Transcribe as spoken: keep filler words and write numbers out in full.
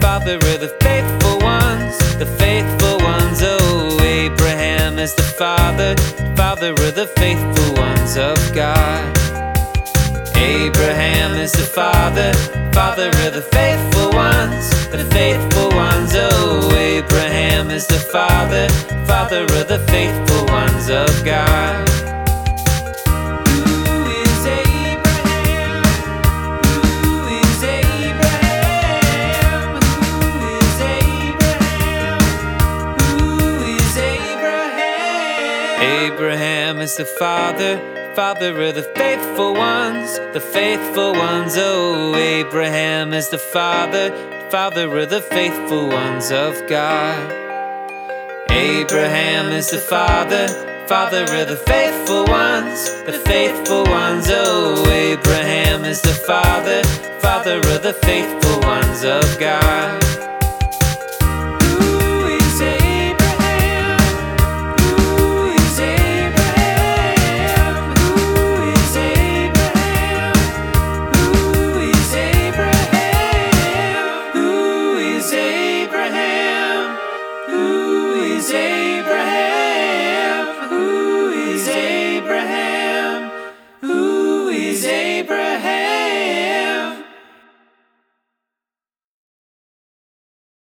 father of the faithful ones, the faithful ones. Oh, Abraham is the father, father of the faithful ones of God. Abraham is the father, father of the faithful ones, the faithful ones. Oh, Abraham is the father, father of the faithful ones of God. Abraham is the father, father of the faithful ones, the faithful ones. Oh, Abraham is the father, father of the faithful ones of God. Abraham is the father, father of the faithful ones, the faithful ones. Oh, Abraham is the father, father of the faithful ones of God.